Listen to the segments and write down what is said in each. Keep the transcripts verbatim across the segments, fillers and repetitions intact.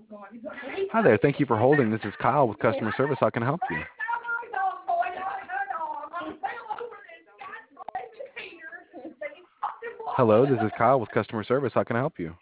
Hi there. Thank you for holding. This is Kyle with customer service. How can I help you? Hello, this is Kyle with customer service. How can I help you?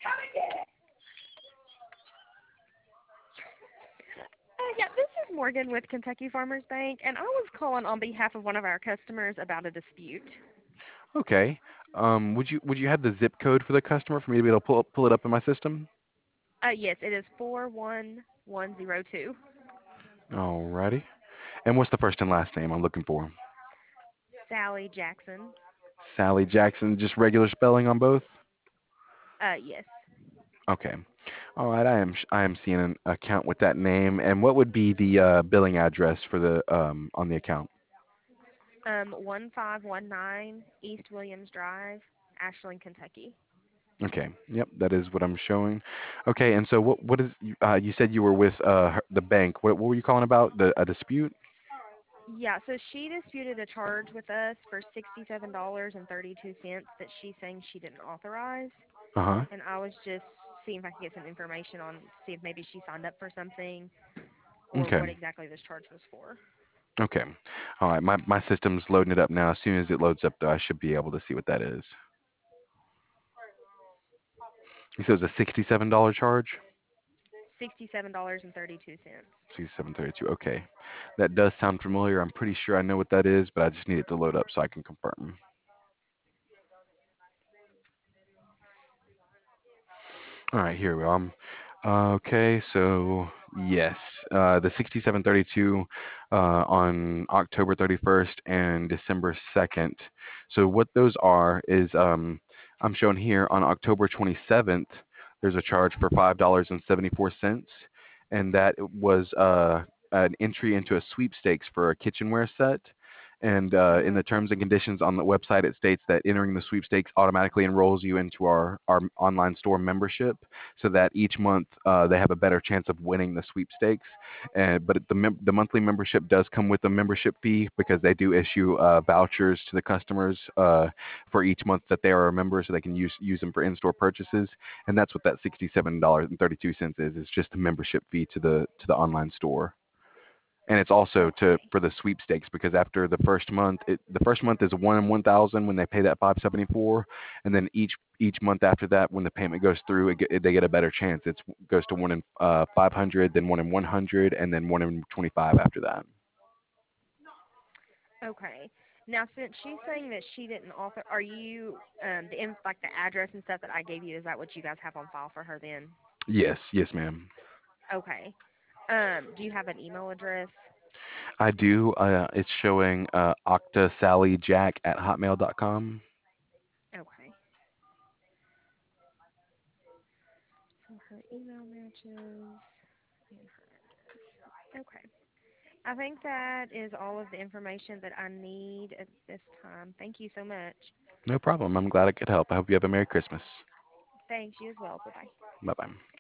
Uh, yeah, this is Morgan with Kentucky Farmers Bank, and I was calling on behalf of one of our customers about a dispute. Okay. Um, would you would you have the zip code for the customer for me to be able to pull pull it up in my system? Uh, yes, it is four one one zero two. Alrighty. And what's the first and last name I'm looking for? Sally Jackson. Sally Jackson. Just regular spelling on both? Uh, yes. Okay. All right. I am sh- I am seeing an account with that name. And what would be the uh, billing address for the um on the account? Um, one five one nine East Williams Drive, Ashland, Kentucky. Okay. Yep, that is what I'm showing. Okay, and so what what is uh you said you were with uh her- the bank. What what were you calling about? The a dispute? Yeah, so she disputed a charge with us for sixty-seven dollars and thirty-two cents that she's saying she didn't authorize. Uh-huh. And I was just seeing if I could get some information on, see if maybe she signed up for something or Okay. what exactly this charge was for. Okay. All right. My my system's loading it up now. As soon as it loads up though, I should be able to see what that is. You said it was a sixty-seven dollars charge? sixty-seven dollars and thirty-two cents. sixty-seven thirty-two. Okay. That does sound familiar. I'm pretty sure I know what that is, but I just need it to load up so I can confirm. All right, here we go. Um, okay, so yes, uh, the sixty-seven thirty-two uh, on October thirty-first and December second. So what those are is um, I'm showing here on October twenty-seventh, there's a charge for five dollars and seventy-four cents, and that was uh, an entry into a sweepstakes for a kitchenware set. And uh, in Mhm. the terms and conditions on the website, it states that entering the sweepstakes automatically enrolls you into our, our online store membership, so that each month uh, they have a better chance of winning the sweepstakes. And but the mem- the monthly membership does come with a membership fee because they do issue uh, vouchers to the customers uh, for each month that they are a member, so they can use use them for in-store purchases. And that's what that sixty-seven dollars and thirty-two cents is. It's just a membership fee to the to the online store. And it's also to Okay. for the sweepstakes because after the first month, it, the first month is one in one thousand when they pay that five seventy four, and then each each month after that, when the payment goes through, it, get- they get a better chance. It goes to one in uh, five hundred, then one in one hundred, and then one in twenty five after that. Okay. Now, since she's saying that she didn't author, are you um the inf- like the address and stuff that I gave you? Is that what you guys have on file for her then? Yes, yes, ma'am. Okay. Um, do you have an email address? I do. Uh, it's showing uh, octasallyjack at hotmail dot com. Okay. So her email matches and her address. Okay. I think that is all of the information that I need at this time. Thank you so much. No problem. I'm glad I could help. I hope you have a Merry Christmas. Thanks, you as well. Bye bye. Bye bye.